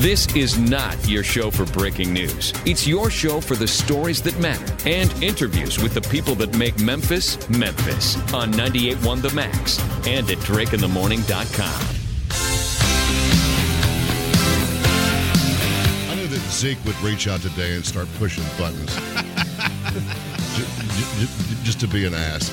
This is not your show for breaking news. It's your show for the stories that matter and interviews with the people that make Memphis, Memphis on 98.1 The Max and at DrakeInTheMorning.com. I knew that Zeke would reach out today and start pushing buttons. just to be an ass.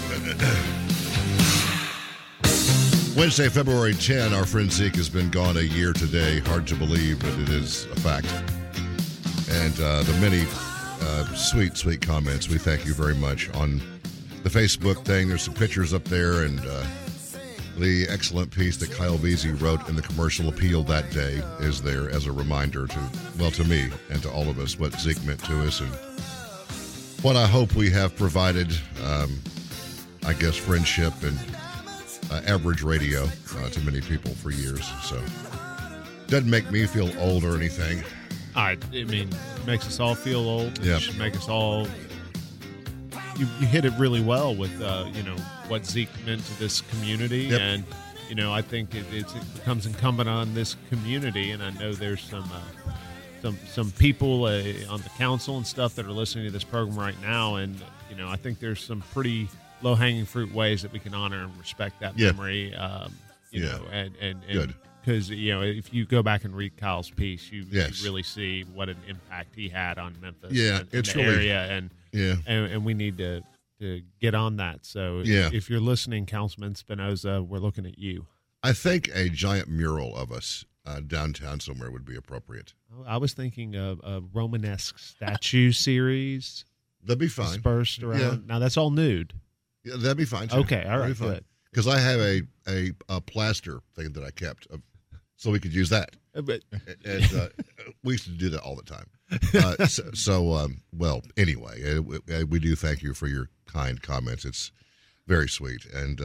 Wednesday, February 10, our friend Zeke has been gone a year today. Hard to believe, but it is a fact. And the many sweet, sweet comments, we thank you very much. On the Facebook thing, there's some pictures up there, and the excellent piece that Kyle Veazey wrote in the Commercial Appeal that day is there as a reminder to me and to all of us what Zeke meant to us and what I hope we have provided, I guess, friendship and average radio to many people for years. So doesn't make me feel old or anything. I mean, it makes us all feel old. Yep. It should make us all. You hit it really well with what Zeke meant to this community, yep. And I think it becomes incumbent on this community, and I know there's some people on the council and stuff that are listening to this program right now, and I think there's some pretty low-hanging fruit ways that we can honor and respect that memory. You know, and good. Because if you go back and read Kyle's piece, you really see what an impact he had on Memphis. Yeah, and it's the really area, yeah, and we need to get on that. So if you're listening, Councilman Spinoza, we're looking at you. I think a giant mural of us downtown somewhere would be appropriate. I was thinking of a Romanesque statue series. That'd be fine. Dispersed around. Yeah. Now that's all nude. Yeah, that'd be fine too. Okay, all right, good. Because I have a plaster thing that I kept, so we could use that. But And we used to do that all the time. Well, anyway, we do thank you for your kind comments. It's very sweet, and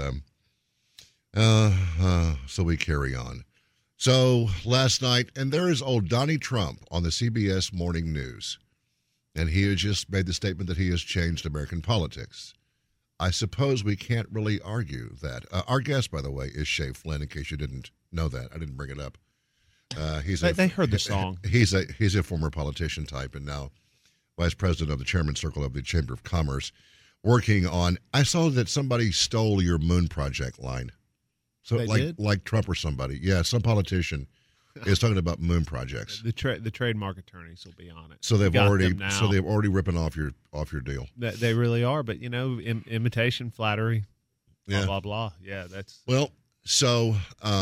so we carry on. So last night, and there is old Donnie Trump on the CBS Morning News, and he has just made the statement that he has changed American politics. I suppose we can't really argue that. Our guest, by the way, is Shay Flynn, in case you didn't know that. I didn't bring it up. They heard the song. He's a former politician type and now vice president of the chairman's circle of the Chamber of Commerce, working on. I saw that somebody stole your Moon Project line. So like Trump or somebody. Yeah, some politician is talking about Moon projects. The trademark attorneys will be on it. So they've already ripping off your deal. They really are, but imitation, flattery, blah Yeah. blah blah. Yeah, that's Well, so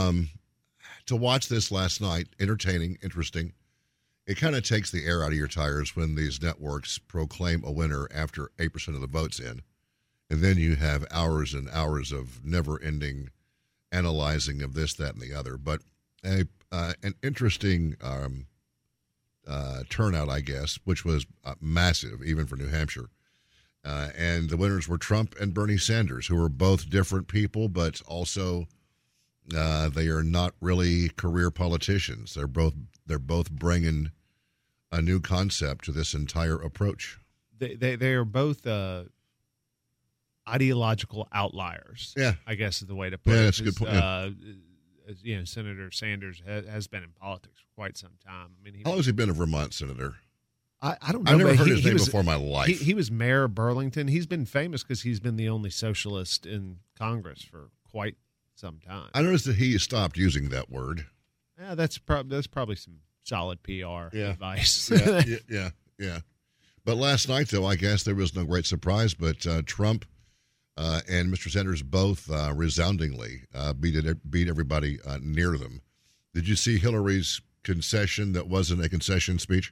to watch this last night, entertaining, interesting. It kind of takes the air out of your tires when these networks proclaim a winner after 8% of the vote's in. And then you have hours and hours of never-ending analyzing of this, that, and the other. But an interesting turnout, I guess, which was massive, even for New Hampshire. And the winners were Trump and Bernie Sanders, who are both different people, but also they are not really career politicians. They're both bringing a new concept to this entire approach. They are both ideological outliers. Yeah, I guess is the way to put it. Yeah, that's a good point. As Senator Sanders has been in politics for quite some time. I mean, how long has he been a Vermont senator? I don't know. I've never heard his name before in my life. He was mayor of Burlington. He's been famous because he's been the only socialist in Congress for quite some time. I noticed that he stopped using that word. Yeah, that's probably some solid PR advice. Yeah. But last night, though, I guess there was no great surprise. But Trump and Mr. Sanders both resoundingly beat everybody near them. Did you see Hillary's concession that wasn't a concession speech?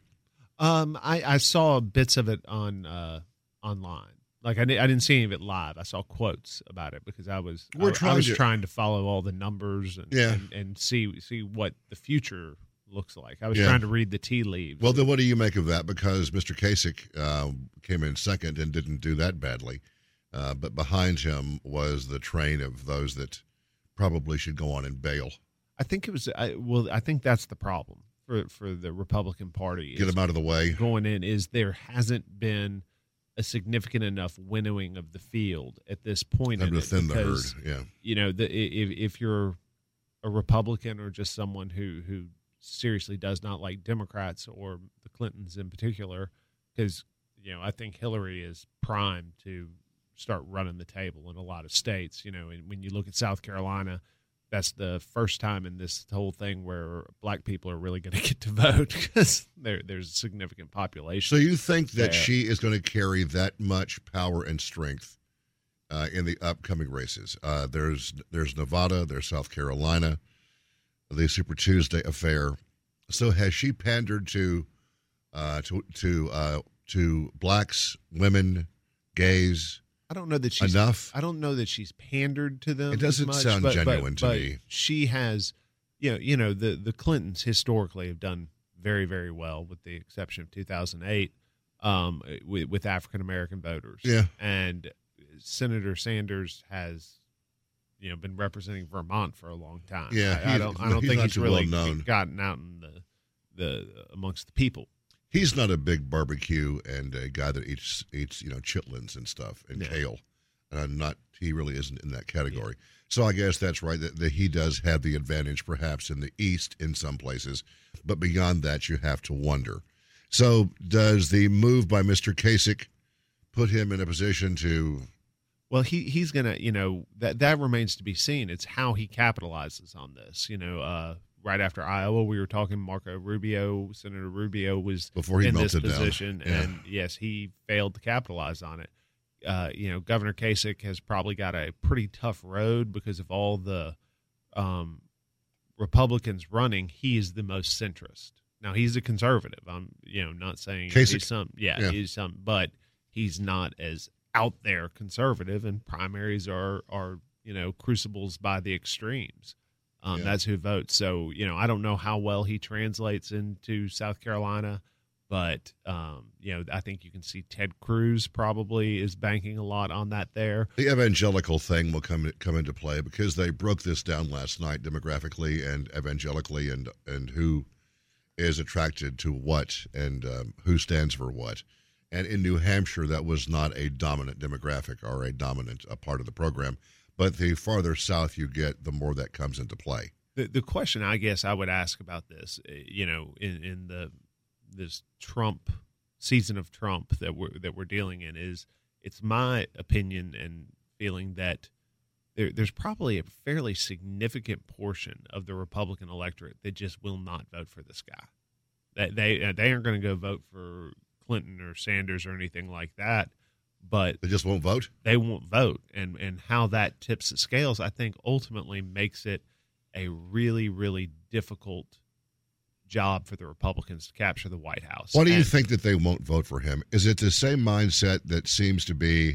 I saw bits of it on online. Like I didn't see any of it live. I saw quotes about it because I was trying to follow all the numbers and see what the future looks like. I was trying to read the tea leaves. Well, then what do you make of that? Because Mr. Kasich came in second and didn't do that badly. But behind him was the train of those that probably should go on and bail. I think it was. I think that's the problem for the Republican Party. Get them out of the way. Going in is there hasn't been a significant enough winnowing of the field at this point. Time to thin the herd. Yeah. If you're a Republican or just someone who seriously does not like Democrats or the Clintons in particular, because I think Hillary is primed to start running the table in a lot of states. And when you look at South Carolina, that's the first time in this whole thing where black people are really going to get to vote, because there's a significant population. So you think that there. she is going to carry that much power and strength in the upcoming races? There's Nevada, there's South Carolina, the Super Tuesday affair. So has she pandered to blacks, women, gays? I don't know that she's enough. I don't know that she's pandered to them. It doesn't much, sound genuine to but me. She has, the Clintons historically have done very, very well, with the exception of 2008, with African American voters. Yeah, and Senator Sanders has, been representing Vermont for a long time. Yeah, I don't think he's really well gotten out in the amongst the people. He's not a big barbecue and a guy that eats chitlins and stuff and kale, and he really isn't in that category. Yeah. So I guess that's right that he does have the advantage, perhaps in the East in some places, but beyond that, you have to wonder. So does the move by Mr. Kasich put him in a position to? Well, he's gonna, that remains to be seen. It's how he capitalizes on this. Right after Iowa, we were talking Marco Rubio. Senator Rubio was in this position, and yes, he failed to capitalize on it. Governor Kasich has probably got a pretty tough road because of all the Republicans running. He is the most centrist. Now, he's a conservative. I'm, not saying Kasich? He's some, but he's not as out there conservative. And primaries are crucibles by the extremes. That's who votes. So, I don't know how well he translates into South Carolina, but, I think you can see Ted Cruz probably is banking a lot on that there. The evangelical thing will come into play because they broke this down last night demographically and evangelically and who is attracted to what and who stands for what. And in New Hampshire, that was not a dominant demographic or a dominant part of the program. But the farther south you get, the more that comes into play. The question I guess I would ask about this, in this Trump season of Trump that we're dealing in, is it's my opinion and feeling that there's probably a fairly significant portion of the Republican electorate that just will not vote for this guy. That they aren't going to go vote for Clinton or Sanders or anything like that. But they just won't vote? They won't vote. And how that tips the scales, I think, ultimately makes it a really, really difficult job for the Republicans to capture the White House. Why do you think that they won't vote for him? Is it the same mindset that seems to be,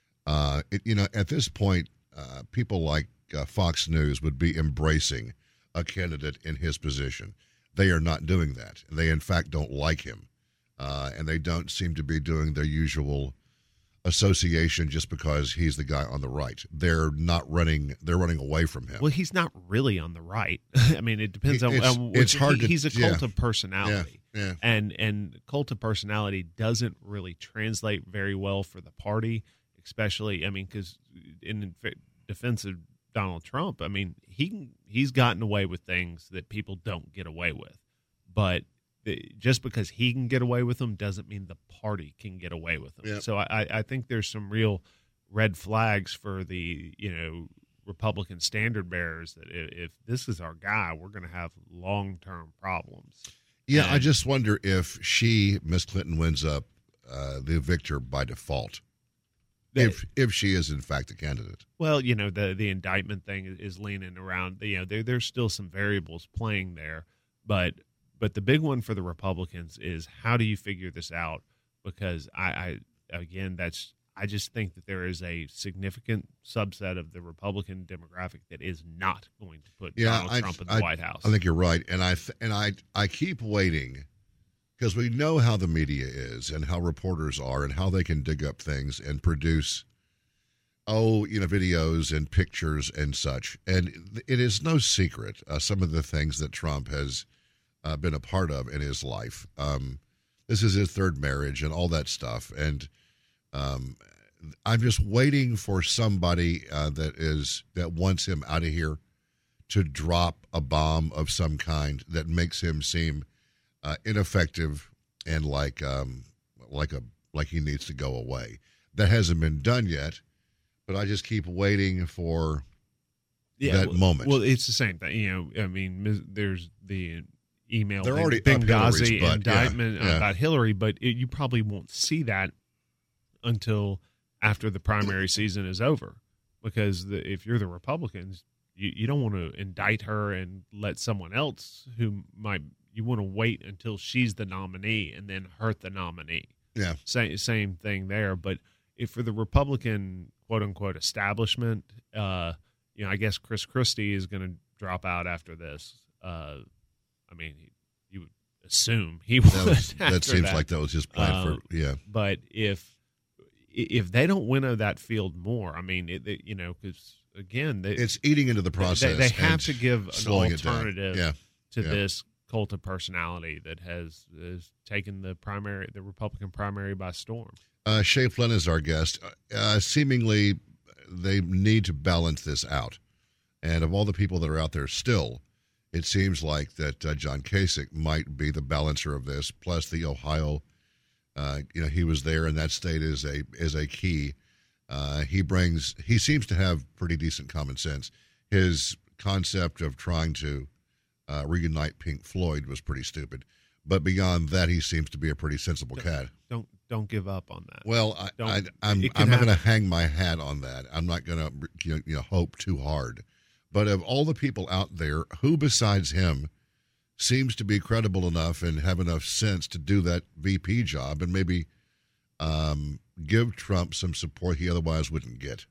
at this point, people like Fox News would be embracing a candidate in his position? They are not doing that. They, in fact, don't like him. And they don't seem to be doing their usual association just because he's the guy on the right. They're running away from him. Well, he's not really on the right. I mean, it depends on it's hard he's a cult of personality. Yeah. And cult of personality doesn't really translate very well for the party, especially, because in defense of Donald Trump, he's gotten away with things that people don't get away with. But just because he can get away with them doesn't mean the party can get away with them. Yep. So I think there's some real red flags for the Republican standard bearers that if this is our guy, we're going to have long-term problems. Yeah, I just wonder if Miss Clinton, wins up the victor by default, if she is in fact a candidate. Well, the indictment thing is leaning around. There's still some variables playing there, but the big one for the Republicans is how do you figure this out? Because I just think that there is a significant subset of the Republican demographic that is not going to put Donald Trump in the White House. I think you're right, and I keep waiting because we know how the media is and how reporters are and how they can dig up things and produce videos and pictures and such. And it is no secret some of the things that Trump has been a part of in his life. This is his third marriage and all that stuff. And I'm just waiting for somebody that wants him out of here to drop a bomb of some kind that makes him seem ineffective and like he needs to go away. That hasn't been done yet, but I just keep waiting for that moment. Well, it's the same thing. I mean, there's the email. They're already Benghazi up indictment yeah. about Hillary, but you probably won't see that until after the primary season is over, because if you're the Republicans, you don't want to indict her and let someone else who might. You want to wait until she's the nominee and then hurt the nominee. Yeah, same thing there. But if for the Republican quote unquote establishment, I guess Chris Christie is going to drop out after this. I mean, you would assume he would. That seems like that was just planned for. Yeah, but if they don't winnow that field more, I mean, because again, it's eating into the process. They have to give an alternative to Yeah. this cult of personality that has taken the Republican primary by storm. Shea Flynn is our guest. Seemingly, they need to balance this out. And of all the people that are out there still, it seems like that John Kasich might be the balancer of this. Plus the Ohio, he was there, and that state is a key. He seems to have pretty decent common sense. His concept of trying to reunite Pink Floyd was pretty stupid, but beyond that, he seems to be a pretty sensible cat. Don't give up on that. Well, I'm not going to hang my hat on that. I'm not going to hope too hard. But of all the people out there, who besides him seems to be credible enough and have enough sense to do that VP job and maybe give Trump some support he otherwise wouldn't get?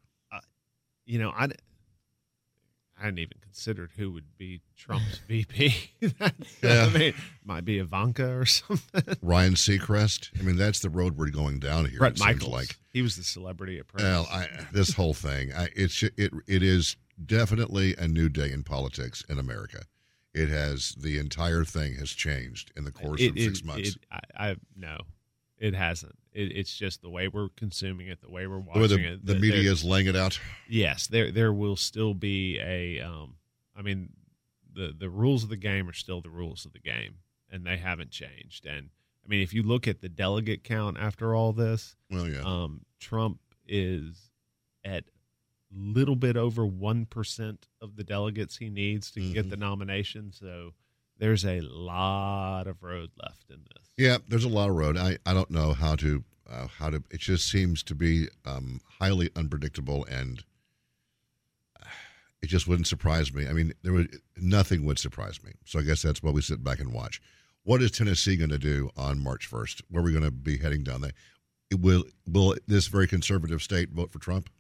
I hadn't even considered who would be Trump's VP. Yeah. I mean, might be Ivanka or something. Ryan Seacrest. I mean, that's the road we're going down here. Brett Michaels. He was the celebrity apprentice. Well, this whole thing, it is definitely a new day in politics in America. The entire thing has changed in the course of 6 months. No, it hasn't. It's just the way we're consuming it, the way we're watching it. The media is laying it out. Yes, there will still be the rules of the game are still the rules of the game, and they haven't changed. And I mean, if you look at the delegate count after all this, well, yeah, Trump is at little bit over 1% of the delegates he needs to get the nomination. So there's a lot of road left in this. Yeah, there's a lot of road. I don't know how to it just seems to be highly unpredictable, and it just wouldn't surprise me. I mean, nothing would surprise me. So I guess that's why we sit back and watch. What is Tennessee going to do on March 1st? Where are we going to be heading down there? Will this very conservative state vote for Trump?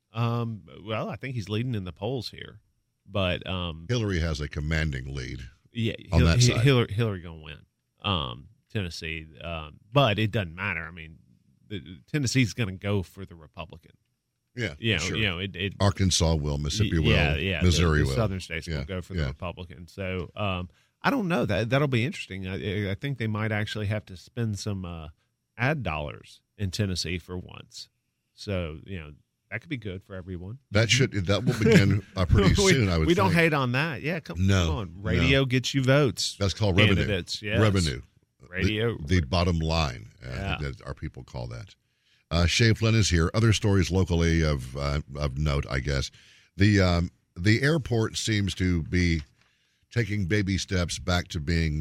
Well, I think he's leading in the polls here, but Hillary has a commanding lead. Yeah, on that side. Hillary gonna win. Tennessee, but it doesn't matter. I mean, Tennessee's gonna go for the Republican. Yeah, sure. Arkansas will, Mississippi will, Missouri the will. Southern states will go for the Republican. So I don't know. That'll be interesting. I think they might actually have to spend some ad dollars in Tennessee for once. So that could be good for everyone. That will begin pretty soon. I would. We don't hate on that. Yeah, come on. Radio gets you votes. That's called revenue. Candidates, yes. Revenue. Radio. The bottom line. I think that our people call that. Shea Flynn is here. Other stories locally of note, I guess. The airport seems to be taking baby steps back to being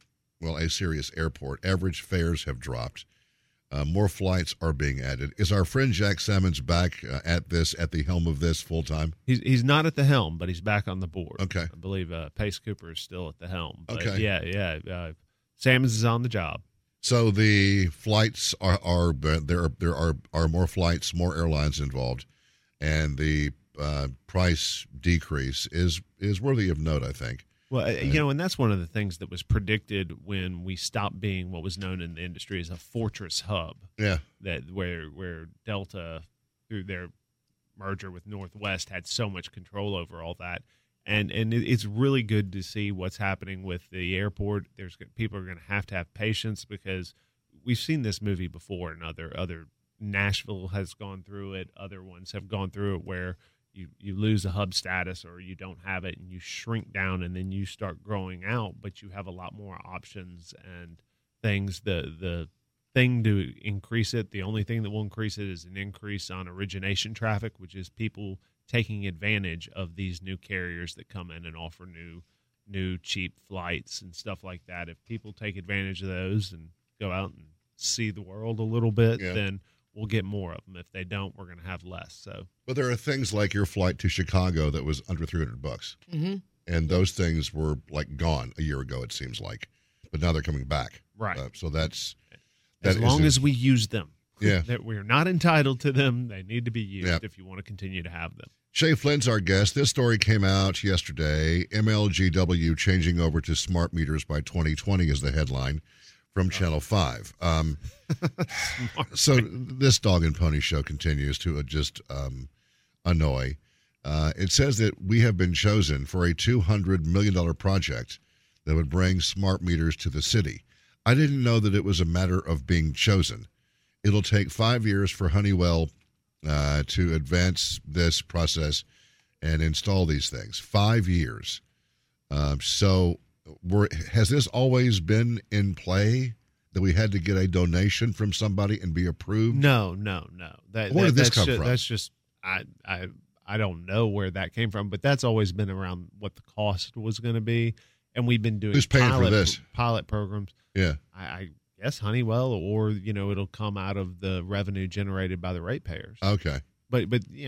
a serious airport. Average fares have dropped. More flights are being added. Is our friend Jack Salmons back at the helm of this full time? He's not at the helm, but he's back on the board. Okay, I believe Pace Cooper is still at the helm. But okay, yeah. Salmons is on the job. So the flights there are more flights, more airlines involved, and the price decrease is worthy of note, I think. Well, and that's one of the things that was predicted when we stopped being what was known in the industry as a fortress hub. Yeah. That where Delta, through their merger with Northwest, had so much control over all that. And it's really good to see what's happening with the airport. People are going to have patience, because we've seen this movie before, and other Nashville has gone through it. Other ones have gone through it where you lose a hub status or you don't have it and you shrink down and then you start growing out, but you have a lot more options and things. The thing to increase it, the only thing that will increase it is an increase on origination traffic, which is people taking advantage of these new carriers that come in and offer new cheap flights and stuff like that. If people take advantage of those and go out and see the world a little bit, then we'll get more of them. If they don't, we're going to have less. So, but there are things like your flight to Chicago that was under $300, and those things were like gone a year ago. It seems like, but now they're coming back. Right. So that's as long as we use them. Yeah. That we're not entitled to them. They need to be used if you want to continue to have them. Shay Flynn's our guest. This story came out yesterday. MLGW changing over to smart meters by 2020 is the headline from Channel 5. So this dog and pony show continues to just annoy. It says that we have been chosen for a $200 million project that would bring smart meters to the city. I didn't know that it was a matter of being chosen. It'll take 5 years for Honeywell to advance this process and install these things. 5 years. So has this always been in play that we had to get a donation from somebody and be approved? No. Where did this come from? That's just I don't know where that came from, but that's always been around what the cost was going to be, and we've been doing Who's paying for this? Pilot programs. Yeah, I guess Honeywell, or it'll come out of the revenue generated by the ratepayers. Okay, but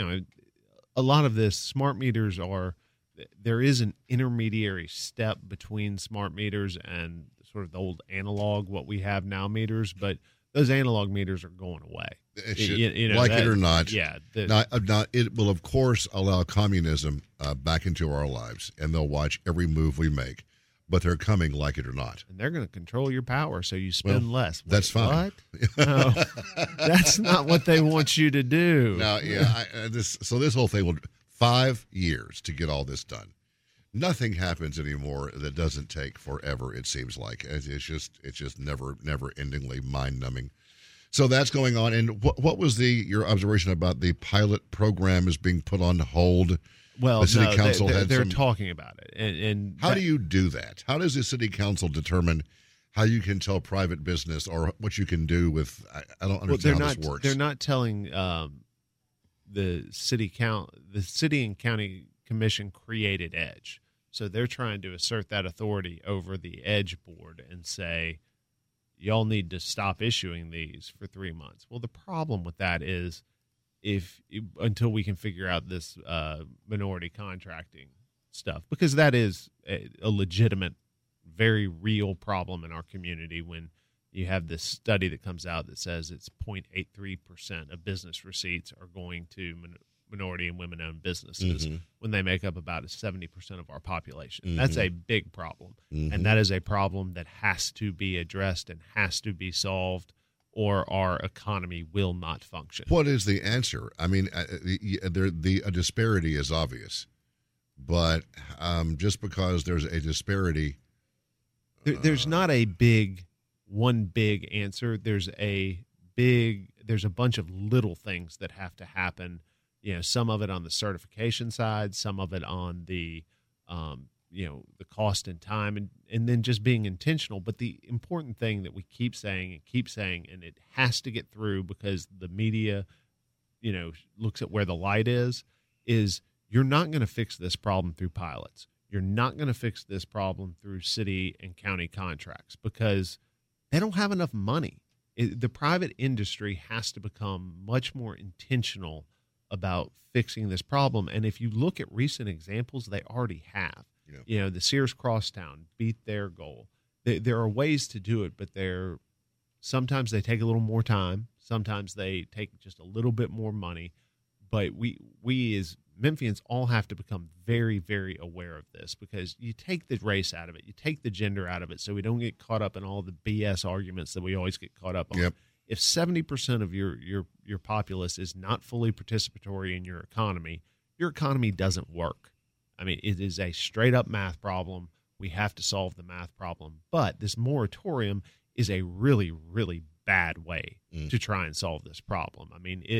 a lot of this smart meters there is an intermediary step between smart meters and sort of the old analog, what we have now meters, but those analog meters are going away. It should, like it or not. Yeah. Now, it will, of course, allow communism back into our lives, and they'll watch every move we make, but they're coming like it or not. And they're going to control your power so you spend less. That's fine. What? No, that's not what they want you to do. Now, this whole thing will 5 years to get all this done. Nothing happens anymore that doesn't take forever, it seems like. It's just never-endingly mind-numbing. So that's going on. And what was your observation about the pilot program is being put on hold? Well, the city council they're talking about it. And how do you do that? How does the city council determine how you can tell private business or what you can do with? I don't understand how this works. They're not telling the city and county commission created EDGE. So they're trying to assert that authority over the EDGE board and say, y'all need to stop issuing these for 3 months. Well, the problem with that is until we can figure out this minority contracting stuff, because that is a legitimate, very real problem in our community when you have this study that comes out that says it's 0.83% of business receipts are going to minority and women-owned businesses when they make up about 70% of our population. That's a big problem, and that is a problem that has to be addressed and has to be solved, or our economy will not function. What is the answer? I mean, the disparity is obvious, but just because there's a disparity, there's not one big answer. There's a bunch of little things that have to happen. Some of it on the certification side, some of it on the, the cost and time, and then just being intentional. But the important thing that we keep saying, and it has to get through because the media, looks at where the light is you're not going to fix this problem through pilots. You're not going to fix this problem through city and county contracts because they don't have enough money. The private industry has to become much more intentional about fixing this problem. And if you look at recent examples, they already have. The Sears Crosstown beat their goal. There are ways to do it, but sometimes they take a little more time. Sometimes they take just a little bit more money. But we as Memphians all have to become very, very aware of this because you take the race out of it. You take the gender out of it so we don't get caught up in all the BS arguments that we always get caught up on. Yep. If 70% of your populace is not fully participatory in your economy doesn't work. I mean, it is a straight-up math problem. We have to solve the math problem. But this moratorium is a really, really bad way to try and solve this problem. I mean,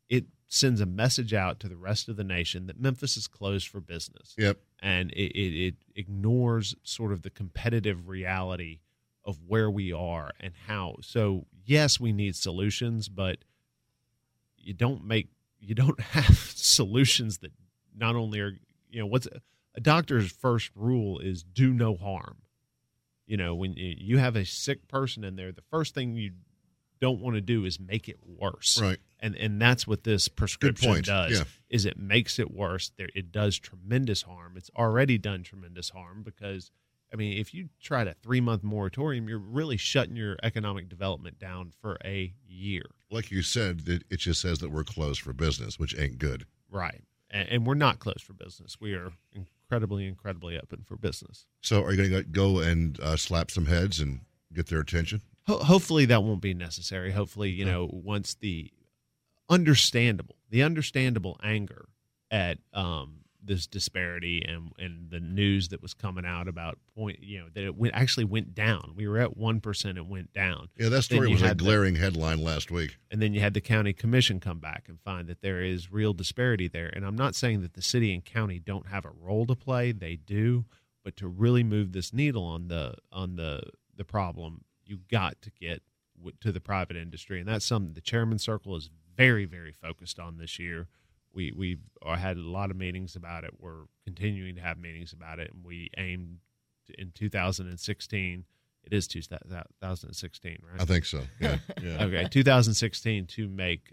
it sends a message out to the rest of the nation that Memphis is closed for business. Yep. And it ignores sort of the competitive reality of where we are and how. So yes, we need solutions, but you don't have solutions that not only are, what's a doctor's first rule is do no harm. When you have a sick person in there, the first thing you don't want to do is make it worse. Right. And that's what this prescription does, yeah. is it makes it worse. It does tremendous harm. It's already done tremendous harm because, if you try a 3-month moratorium, you're really shutting your economic development down for a year. Like you said, it just says that we're closed for business, which ain't good. Right. And we're not closed for business. We are incredibly open for business. So are you going to go and slap some heads and get their attention? Hopefully that won't be necessary. Hopefully, once the understandable anger at this disparity and the news that was coming out about that it actually went down. We were at 1%, it went down. Yeah, that story was a glaring headline last week. And then you had the county commission come back and find that there is real disparity there. And I'm not saying that the city and county don't have a role to play; they do. But to really move this needle on the problem, you got to get to the private industry, and that's something the Chairman's Circle is very, very focused on this year. We've had a lot of meetings about it. We're continuing to have meetings about it, and we aim in 2016. It is 2016, right? I think so. Yeah. Okay, 2016 to make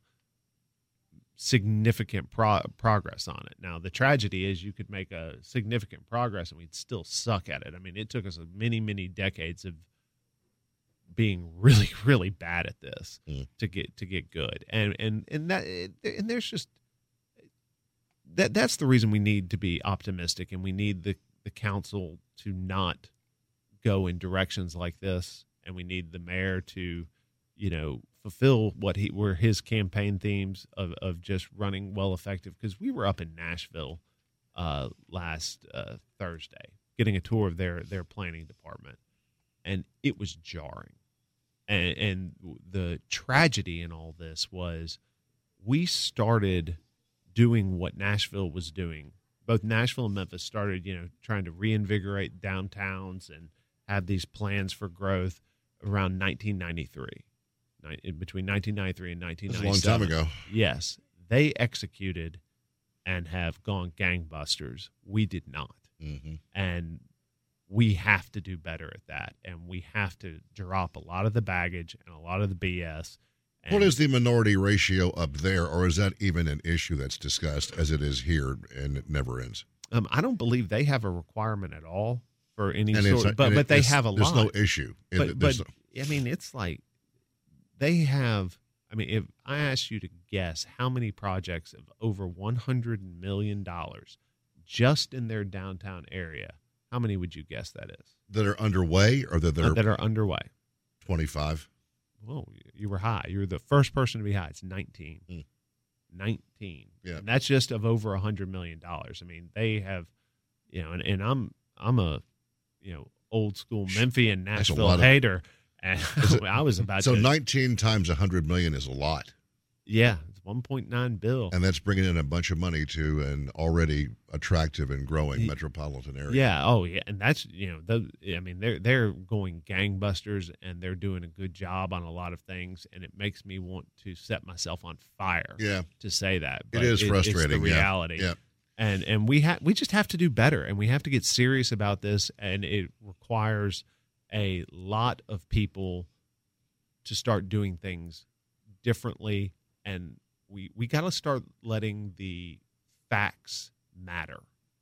significant progress on it. Now, the tragedy is you could make a significant progress and we'd still suck at it. It took us many, many decades of being really, really bad at this to get good, and there's just that's the reason we need to be optimistic, and we need the council to not go in directions like this, and we need the mayor to fulfill what were his campaign themes of just running well effective, because we were up in Nashville last Thursday getting a tour of their planning department, and it was jarring. And the tragedy in all this was we started doing what Nashville was doing. Both Nashville and Memphis started, trying to reinvigorate downtowns and have these plans for growth around 1993. Between 1993 and 1997. That's a long time ago. Yes. They executed and have gone gangbusters. We did not. Mm-hmm. And we have to do better at that, and we have to drop a lot of the baggage and a lot of the BS. What is the minority ratio up there, or is that even an issue that's discussed as it is here and it never ends? I don't believe they have a requirement at all for any and sort, but they have a lot. There's no issue. It's like they have. If I asked you to guess how many projects of over $100 million just in their downtown area, how many would you guess that is? That are underway, or that are underway? 25. Whoa, you were high. You were the first person to be high. It's 19. 19. Yeah. And that's just of over $100 million. They have, and I'm a, old school Memphian Nashville hater. And I was about so 19 times $100 million is a lot. Yeah, it's $1.9 billion. And that's bringing in a bunch of money to an already attractive and growing metropolitan area. Yeah, oh yeah, and that's they're going gangbusters, and they're doing a good job on a lot of things, and it makes me want to set myself on fire. Yeah. To say that, but it is frustrating. It's the reality. Yeah. And we just have to do better, and we have to get serious about this, and it requires a lot of people to start doing things differently. And we got to start letting the facts matter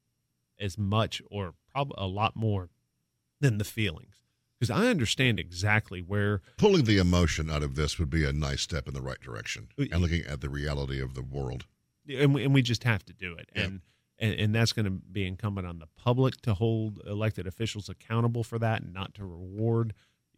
as much, or probably a lot more, than the feelings. Because I understand exactly where pulling the emotion out of this would be a nice step in the right direction, and looking at the reality of the world. And we just have to do it. Yeah. And that's going to be incumbent on the public to hold elected officials accountable for that, and not to reward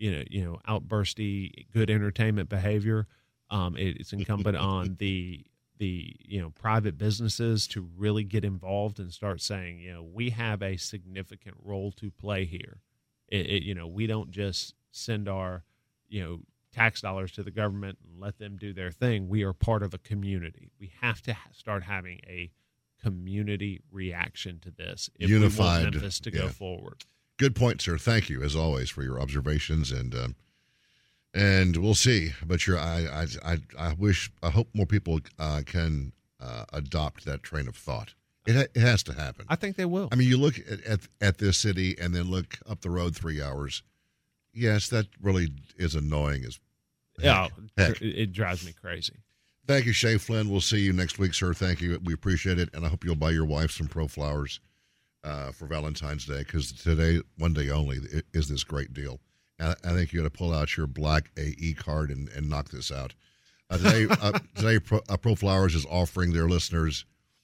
outbursty good entertainment behavior. It's incumbent on the private businesses to really get involved and start saying, we have a significant role to play here. We don't just send our tax dollars to the government and let them do their thing. We are part of a community. We have to start having a community reaction to this if Unified, we want Memphis to go forward. Good point, sir. Thank you, as always, for your observations, and we'll see. But I hope more people can adopt that train of thought. It has to happen. I think they will. I mean, you look at this city and then look up the road 3 hours. Yes, that really is annoying as heck. It drives me crazy. Thank you, Shay Flynn. We'll see you next week, sir. Thank you. We appreciate it, and I hope you'll buy your wife some ProFlowers for Valentine's Day, because today, one day only, is this great deal. I think you got to pull out your black AE card and knock this out. Today, ProFlowers is offering their listeners,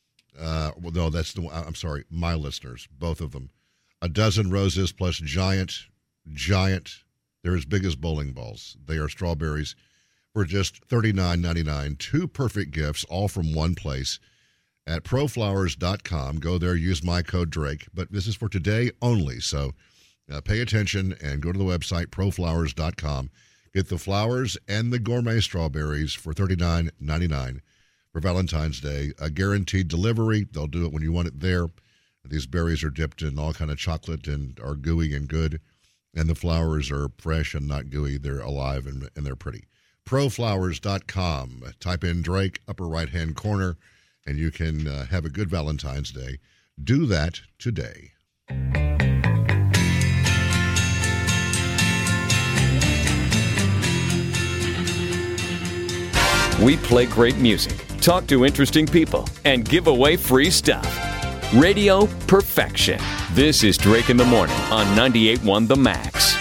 my listeners, both of them, a dozen roses plus giant, they're as big as bowling balls. They are strawberries for just $39.99. 2 perfect gifts, all from one place at proflowers.com. Go there, use my code Drake. But this is for today only, so pay attention and go to the website, proflowers.com. Get the flowers and the gourmet strawberries for $39.99 for Valentine's Day. A guaranteed delivery. They'll do it when you want it there. These berries are dipped in all kind of chocolate and are gooey and good. And the flowers are fresh and not gooey. They're alive and they're pretty. Proflowers.com. Type in Drake, upper right-hand corner, and you can have a good Valentine's Day. Do that today. We play great music, talk to interesting people, and give away free stuff. Radio Perfection. This is Drake in the Morning on 98.1 The Max.